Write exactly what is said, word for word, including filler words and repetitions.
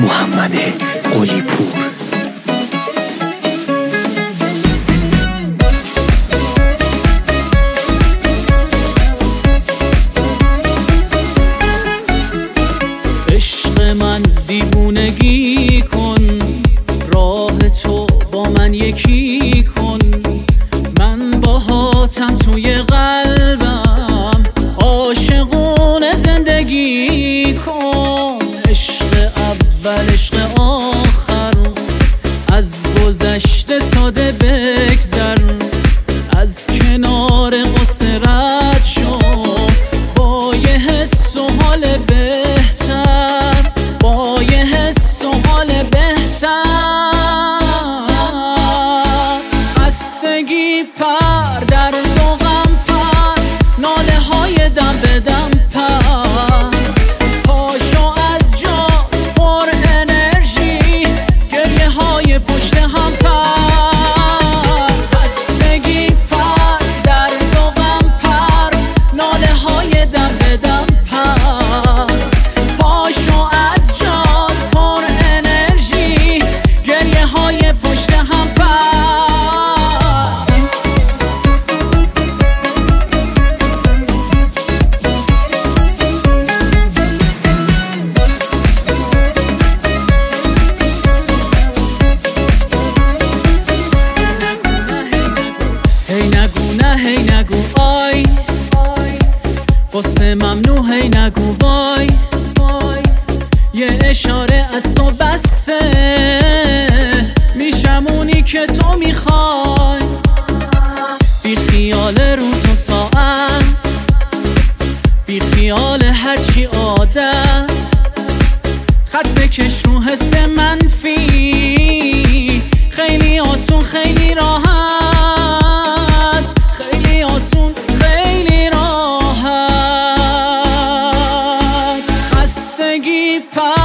محمد قلی پور. عشق من دیوونگی کن، راه تو با من یکی کن، من باهاتم توی قلبم، عاشقونه زندگی کن. عشق اول عشق آخر، از گذشته ساده بگذر، از کنار قصه رد شو با یه حس و حال بهتر، با یه حس و حال بهتر. خستگی پر در دو غم پر، ناله های دم به دم پر، پاشو از جات پر انرژی، گریه های پشت هم پر. خستگی پر در دو غم پر، ناله های دم به دم پر، پاشو از جات پر انرژی، گریه های پشت هم پر. هی نگو نه هی نگو آی، قصه ممنوع هی نگو وای، یه اشاره از تو بسه، میشم اونی که تو میخوای. بی خیال روز و ساعت، بی خیال هرچی عادت، خط بکش رو حس منفی، خیلی آسون خیلی راحت، خیلی آسون خیلی راحت. خستگی پر